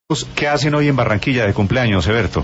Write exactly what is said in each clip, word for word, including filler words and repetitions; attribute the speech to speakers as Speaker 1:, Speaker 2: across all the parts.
Speaker 1: ¿Qué hacen hoy en Barranquilla de cumpleaños, Eberto?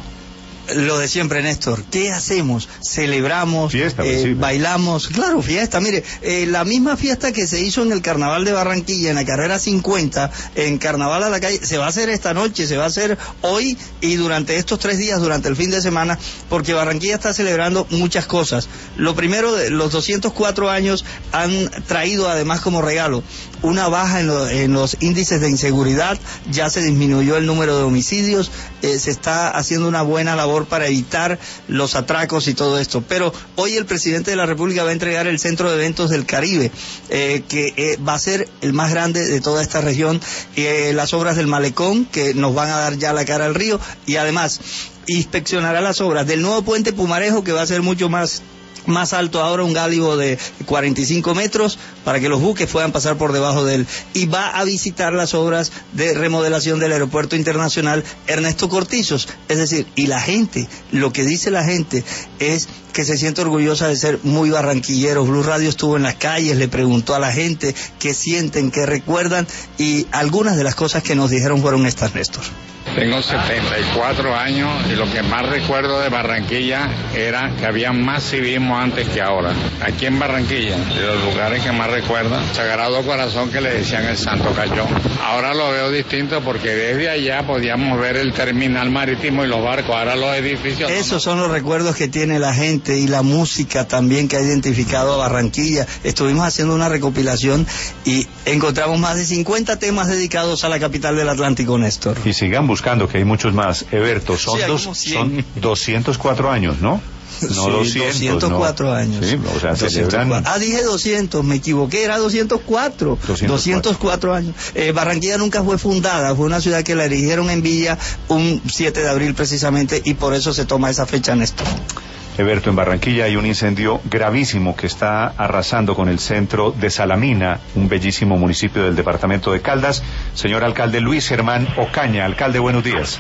Speaker 2: Lo de siempre, Néstor. ¿Qué hacemos? Celebramos,
Speaker 1: fiesta,
Speaker 2: eh,
Speaker 1: sí.
Speaker 2: bailamos. Claro, fiesta. Mire, eh, la misma fiesta que se hizo en el Carnaval de Barranquilla, en la carrera cincuenta, en Carnaval a la calle, se va a hacer esta noche, se va a hacer hoy y durante estos tres días, durante el fin de semana, porque Barranquilla está celebrando muchas cosas. Lo primero, los doscientos cuatro años han traído además como regalo una baja en, lo, en los índices de inseguridad, ya se disminuyó el número de homicidios, eh, se está haciendo una buena labor para evitar los atracos y todo esto. Pero hoy el presidente de la República va a entregar el Centro de Eventos del Caribe, eh, que eh, va a ser el más grande de toda esta región, eh, las obras del malecón, que nos van a dar ya la cara al río, y además inspeccionará las obras del nuevo puente Pumarejo, que va a ser mucho más más alto ahora, un gálibo de cuarenta y cinco metros para que los buques puedan pasar por debajo de él, y va a visitar las obras de remodelación del aeropuerto internacional Ernesto Cortizos. Es decir, y la gente, lo que dice la gente es que se siente orgullosa de ser muy barranquilleros. Blue Radio estuvo en las calles, le preguntó a la gente qué sienten, qué recuerdan, y algunas de las cosas que nos dijeron fueron estas, Néstor.
Speaker 3: Tengo setenta y cuatro años y lo que más recuerdo de Barranquilla era que había más civismo antes que ahora. Aquí en Barranquilla, de los lugares que más recuerdo, Sagrado Corazón, que le decían el Santo Cayón. Ahora lo veo distinto porque desde allá podíamos ver el terminal marítimo y los barcos, ahora los edificios...
Speaker 2: Esos son los recuerdos que tiene la gente, y la música también que ha identificado a Barranquilla. Estuvimos haciendo una recopilación y encontramos más de cincuenta temas dedicados a la capital del Atlántico, Néstor.
Speaker 1: Y sigan buscando, que hay muchos más. Eberto, son,
Speaker 2: sí,
Speaker 1: dos, son doscientos cuatro años, ¿no? No
Speaker 2: sí,
Speaker 1: doscientos,
Speaker 2: doscientos cuatro
Speaker 1: no.
Speaker 2: años.
Speaker 1: Sí, o sea,
Speaker 2: doscientos
Speaker 1: celebran...
Speaker 2: cuatro. Ah, dije doscientos, me equivoqué, era doscientos cuatro. doscientos cuatro años. Eh, Barranquilla nunca fue fundada, fue una ciudad que la erigieron en Villa un siete de abril precisamente, y por eso se toma esa fecha, Néstor.
Speaker 1: Eberto, en Barranquilla hay un incendio gravísimo que está arrasando con el centro de Salamina, un bellísimo municipio del departamento de Caldas. Señor alcalde Luis Germán Ocaña. Alcalde, buenos días.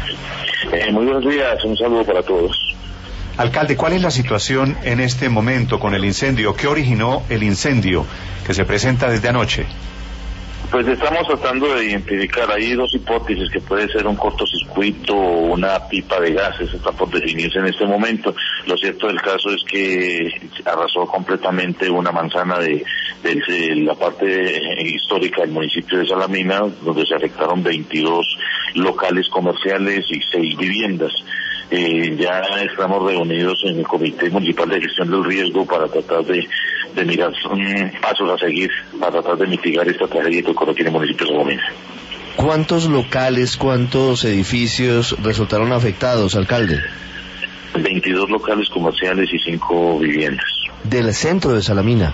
Speaker 4: Eh, muy buenos días, un saludo para todos.
Speaker 1: Alcalde, ¿cuál es la situación en este momento con el incendio? ¿Qué originó el incendio que se presenta desde anoche?
Speaker 4: Pues estamos tratando de identificar, hay dos hipótesis, que puede ser un cortocircuito o una pipa de gases, está por definirse en este momento. Lo cierto del caso es que arrasó completamente una manzana de, de, de la parte histórica del municipio de Salamina, donde se afectaron veintidós locales comerciales y seis viviendas. Eh, ya estamos reunidos en el Comité Municipal de Gestión del Riesgo para tratar de, de mirar um, pasos a seguir para tratar de mitigar esta tragedia que ocurre aquí en el municipio de Salamina.
Speaker 5: ¿Cuántos locales, cuántos edificios resultaron afectados, alcalde?
Speaker 4: veintidós locales comerciales y cinco viviendas.
Speaker 5: ¿Del centro de Salamina?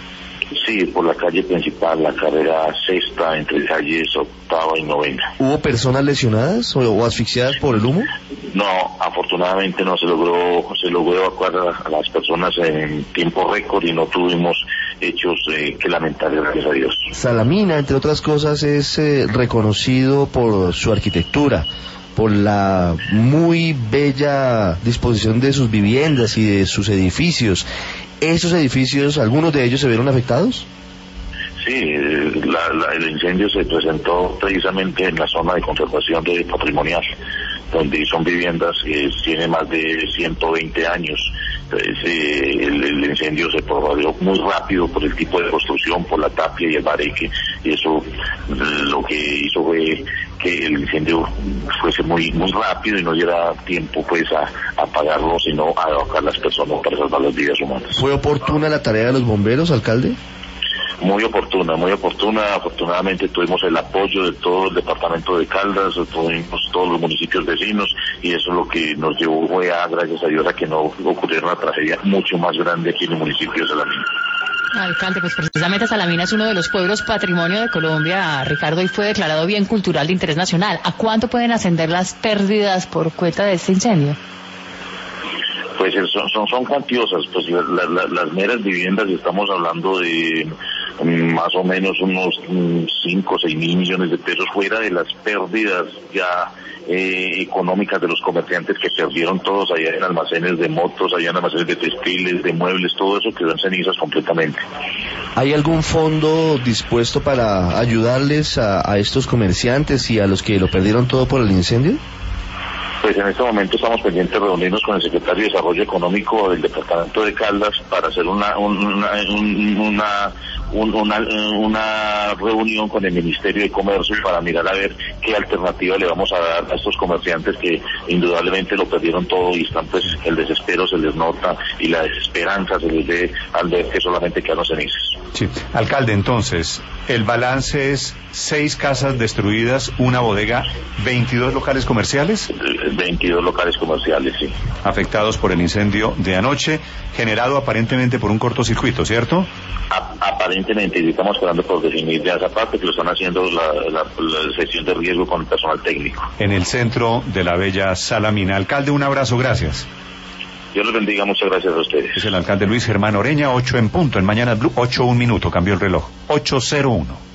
Speaker 4: Sí, por la calle principal, la carrera sexta, entre calles octava y novena.
Speaker 5: ¿Hubo personas lesionadas o, o asfixiadas por el humo?
Speaker 4: No, afortunadamente no se logró, se logró evacuar a, a las personas en tiempo récord y no tuvimos hechos eh, que lamentar, gracias a Dios.
Speaker 5: Salamina, entre otras cosas, es eh, reconocido por su arquitectura, por la muy bella disposición de sus viviendas y de sus edificios. ¿Esos edificios, algunos de ellos se vieron afectados?
Speaker 4: Sí, la, la, el incendio se presentó precisamente en la zona de conservación de patrimonial, donde son viviendas que tienen más de ciento veinte años. Entonces, eh, el, el incendio se propagó muy rápido por el tipo de construcción, por la tapia y el bareque, y eso lo que hizo fue que el incendio fuese muy muy rápido y no diera tiempo pues a, a apagarlo, sino a evacuar las personas para salvar las vidas humanas.
Speaker 5: ¿Fue oportuna la tarea de los bomberos, alcalde?
Speaker 4: Muy oportuna, muy oportuna. Afortunadamente tuvimos el apoyo de todo el departamento de Caldas, tuvimos todos los municipios vecinos, y eso es lo que nos llevó fue a, gracias a Dios, a que no ocurriera una tragedia mucho más grande aquí en el municipio de Salamina.
Speaker 6: Alcalde, pues precisamente Salamina es uno de los pueblos patrimonio de Colombia, Ricardo, y fue declarado bien cultural de interés nacional. ¿A cuánto pueden ascender las pérdidas por cuenta de este incendio?
Speaker 4: Pues son, son, son cuantiosas, pues la, la, las meras viviendas, estamos hablando de más o menos unos cinco o seis mil millones de pesos, fuera de las pérdidas ya eh, económicas de los comerciantes que perdieron todos allá en almacenes de motos, allá en almacenes de textiles, de muebles, todo eso quedó en cenizas completamente.
Speaker 5: ¿Hay algún fondo dispuesto para ayudarles a, a estos comerciantes y a los que lo perdieron todo por el incendio?
Speaker 4: Pues en este momento estamos pendientes de reunirnos con el secretario de Desarrollo Económico del departamento de Caldas para hacer una una una, una, una, una reunión con el Ministerio de Comercio para mirar a ver qué alternativa le vamos a dar a estos comerciantes que indudablemente lo perdieron todo y están, pues el desespero se les nota y la desesperanza se les ve al ver que solamente quedan cenizas.
Speaker 1: Sí, alcalde, entonces, el balance es seis casas destruidas, una bodega, veintidós locales comerciales.
Speaker 4: veintidós locales comerciales, sí.
Speaker 1: Afectados por el incendio de anoche, generado aparentemente por un cortocircuito, ¿cierto?
Speaker 4: A, aparentemente, y estamos esperando por definir ya esa parte, que lo están haciendo la, la, la sesión de riesgo con el personal técnico.
Speaker 1: En el centro de la bella Salamina. Alcalde, un abrazo, gracias.
Speaker 4: Dios los bendiga, muchas gracias a ustedes.
Speaker 1: Es el alcalde Luis Germán Oreña, ocho en punto, en Mañana Blue, ocho un minuto, cambió el reloj, ocho cero uno.